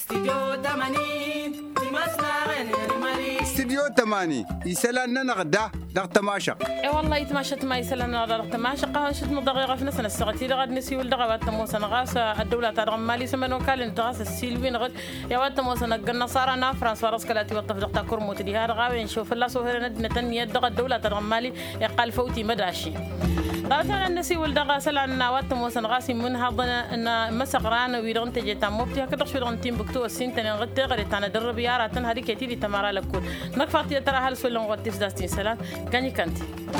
استديو 80 يسالنا نغدا دغ تماشق اي والله يتماشى ما يسالنا دغ تماشق قهشت مضغيغه في نسنا السغتي دغ نسي ولدغ وات موسى نغاس الدوله تاع مالي سمنو كالن تغاس السيلفين غد يا وات موسى نقلنا صارنا فرنسا راس كلاتي وطف دغ كرموت دي هذا غاوي نشوف الله سوهر ندنا دغ الدوله تاع مالي يقال فوتي مداشي قالتنا النسي ولدغ سلعنا وات موسى نغاسي من هضنا ان مسقران ويرون تجي تاموبتي كدغ شو دون تيم بكتو السنتين غد غير تاع درب ياراتن هذه كتير تمارا لكل نكفاتي ترى هل سولون غتيس داستين سلام كاني كانتي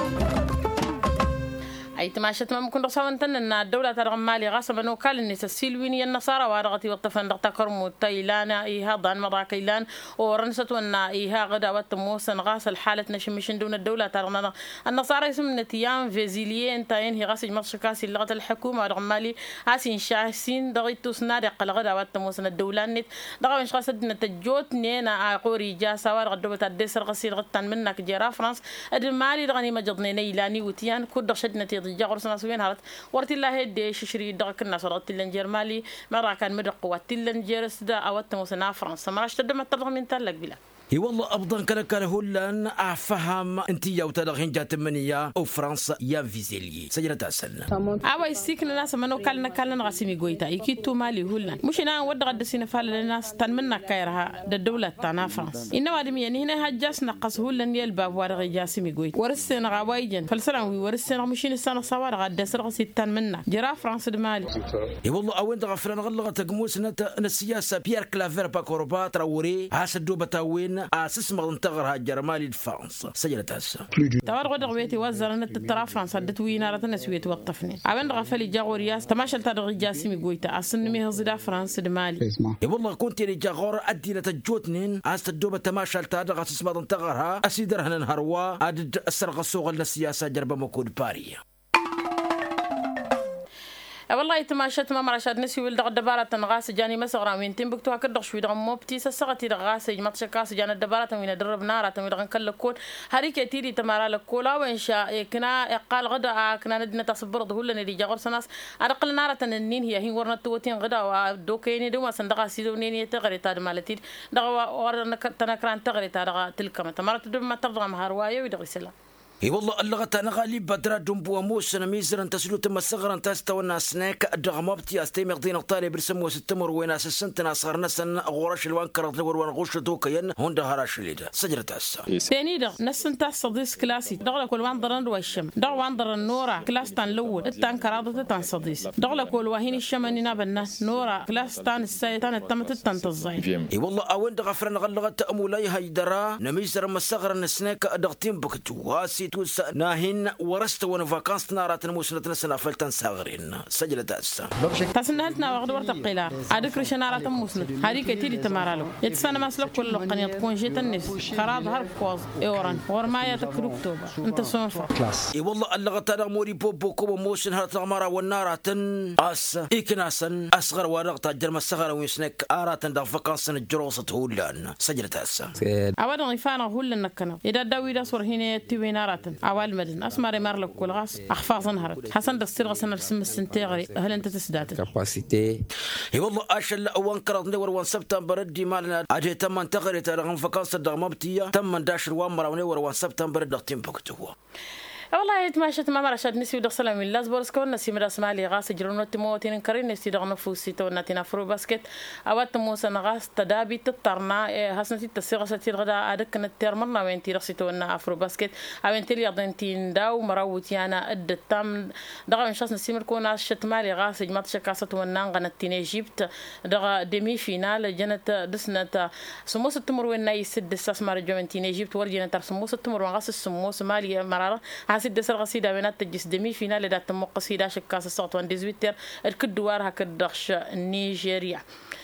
أي تماشت ما ممكن رسالة أن الدولة ترى مالي غاصبا إنه كان الناس السيلوينية النصارى وارغتي وطفن دقتا كرمو تايلان إيها ضان مرا كيلان ورنست وأن إيها غدا وتموسن غاص الحالة نشمشن دون الدولة ترى النصارى يسمى نتيام فيزيلية انتين هي غاصج مرشكاسي لغة الحكومة ورغم مالي هاسين شاسين دغيتو سنارق الغدا وتموسن الدولة نت دغا مش غاصد نتجوت نينا عقوري جاسا وارغدو تدسر غسيل غتان منك جرا فرنسا المالي دغني مجضني نيلاني وتيان كود شدنا جاغور سناس وين هارت ورت الله هدي ششري دغك الناس ورت لنجر مالي مرة كان مدق قوات لنجر سدا اوت موسنا فرنسا ما راشد ما ترغم من تلك بلا اي والله ابضن كان هولان افهم انت يا وتدغين جات منيا او فرنسا يا فيزيلي سجلت السنه اوا يسيكن الناس منو كلنا غاسمي غويتا يكيتو مالي هولان مش انا ود غد سين فال الناس تن منا كايرها الدوله تاع فرنسا انما ادمي يعني هنا هجاس نقص هولان يلباب ورغ جاسمي غويت ورسنا غوايجن فالسلام ورسنا مشين السنه صوار غد سرغ ستان منا جرا فرنسا مالي اي والله او انت غفرنا غلغه تقموس السياسه بيير كلافير باكوروبا تراوري هاسدو بتاوين اساس ما انتغرها جرمالي فرنسا سجلت هسه توار غدغ بيتي وزرنا ترى فرنسا دتوينا رتنا سويت وقفني ابن غفلي جاغورياس تماشل تدغ جاسمي غويتا اسن مي هزدا فرنسا دمالي اي والله كنت لي جاغور ادي لتجوتنين اس الدوبه تماشل تدغ اساس ما انتغرها اسيدرهن هروا اد السرقه السوق السياسه جرب مكود باري والله تماشت ما مرشاد نسي ولد دبارة غاس جاني مسغرا وين تنبكتو هكذا شوي دغ موبتي سسغتي غاس ماتشكاس جانا دبارة وين درب نارا تمي دغ كل كول هريكه تيدي تمارا لكولا وان شاء كنا قال غدا كنا ندنا تصبر ظهول ندي جاغور سناس ارقل نارا تنين هي ورنا توتين غدا ودوكيني دوما صندقا سيدوني تغري تاد مالتي دغ ورنا تنكران تغري تاد تلك ما تمرت دم ما ترضى مع روايه ودغ سلا اي والله اللغة انا غالب بدرا دمبو موس انا ميزر انت سلو تم الصغر انت استونا سناك دغمبتي استيم يقضين الطالب برسمو ستمر وين اسسنت ناصر نسن غورش الوان كرت لور وان غوش توكين هوندا هراش ليدا سجلت هسه ثاني دغ نسن تاع صديس كلاسي دغ كل وان درن وشم دغ وان درن نورا كلاس تان الاول التان كراده تان صديس دغ كل واهين الشمن نابنا نورا كلاس تان السيتان تمت تان تزاين اي والله او انت غفرنا غلغه تامولاي هيدرا نميزر مسغر نسناك دغتين بكتو توس ناهن ورست ونفاكانس نارات الموسنة نسنا فلتن صغرين سجلت هسه تسنهلتنا وغد ورت قيلا ادك رشنارات موسنة هذه كتير تمارالو يتسنى مسلك كل قنيه تكون جيت الناس خراب هرب كواز اوران ورمايه تكركتوبا انت سونفا اي والله اللغه تاع موري بوبو كوبو موسن هرت المرا والنارات اس اكناسن اصغر ورقه جرم الصغر ويسنك ارات دفاكانس الجروسه هولان سجلت هسه اوادن يفانا هولن نكنا اذا داوي صور هنا تي نارات أول مدن أسمر مارلك كل غاس أخفاص نهرت حسن دستير غسنا السم السنتيغري هل أنت تسدات كاباسيتي هي والله أشل أوان كرت نور وان سبتمبر دي مالنا أجي تم انتقل ترى فكاس دغمبتية تم 11 وامر ونور وان سبتمبر دغتين بكتوا والله تماشت ما مرشد نسي ودخ سلام الله زبورس كون نسي مدرس مالي غاس جرون تموتين كرين نسي دغ نفوسي تو نتنا فرو باسكت اوات موسن غاس تدابي تطرنا حسنتي تسيغستي غدا ادك نتر مرنا وين تي رسيتو نا افرو باسكت اوين تي يضنتين داو مروتي انا اد تام دغ نشاس نسي مركونا شت مالي غاس جمات شكاسه ونان غنتين ايجيبت دغ ديمي فينال جنت دسنت سموس تمر وين يسد استثمار جومنتين ايجيبت ورجنا تر سموس تمر غاس السموس مالي مراره حاسد دسر غسيده بينات تجس دمي فينال دات مو قصيده شكاس الصوت 18 الكدوار هكدخش نيجيريا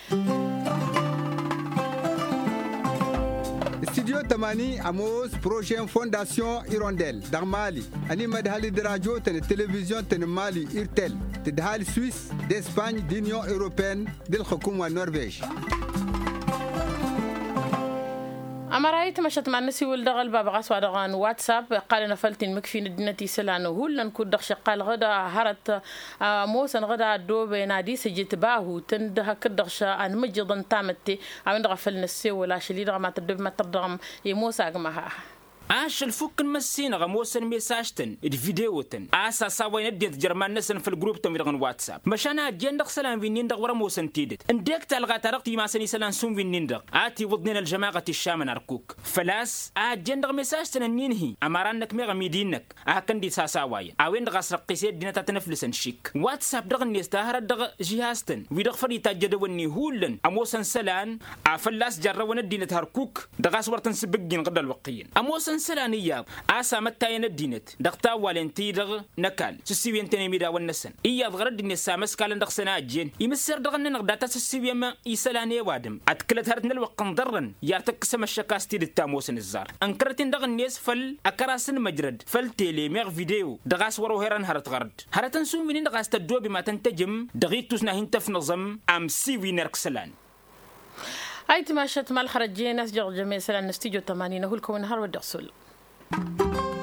استديو 80 اموس بروجين فونداسيون ايرونديل دغ مالي اني مدهالي دراجو تن التلفزيون تن مالي ايرتل تدهال سويس داسبان دينيون اوروبيان دي الحكومه النرويج أما رأيت مشت مع النسي والدغل باب غاس ودغان واتساب قال نفلتين مكفي ندنتي سلانو هول لنكون دخش قال غدا هرت موسن غدا دوبي نادي سجت باهو تندها كدغش أن مجدن تامتي عند غفل نسي ولا شلي دغ ما تدب ما تردغم يموسى جمها عاش الفك مسينا غموسن ميساجتن الفيديوتن اسا ساوين اديت جرمان نسن في الجروب تمرغن واتساب مشانا جندق سلام في نندق ورا موسن تيدت انديك تلغى ترقتي ما سني سلان سوم في نندق اتي وضننا الجماعه الشام نركوك فلاس جندق ميساجتن نينهي امرانك ميغا ميدينك كندي ساساواي اوين دغ قيسيد دينا تنفلسن شيك واتساب دغ نيستاهر دغ جهازتن ويدغ فري تجدوني هولن اموسن سلان فلاس جرون الدين تهركوك دغاس ورتن سبقين غدا الوقيين اموسن سلانية عسى متى الدينت دقتا والنتي دغ نكال سسيبين تنميدا والنسن إيا ضغرد النساء مسكال دغ سناجين يمسر دغن نغداتا سسيبين ما يسلاني وادم أتكلت هرتنا الوقن ضرن يارتك سما الشكاستي للتاموسن الزار أنكرتين دغ الناس فل أكراسن مجرد فل تيلي ميغ فيديو دغاس ورو هيران هرت غرد هرتن سوم منين دغاس تدو بما تنتجم دغيتوسنا هنتف نظم أم سيوي نرك سلان أي تماشت مال خرجين ناس جميع سلان نستيجو 80 هو الكون نهار ودرسول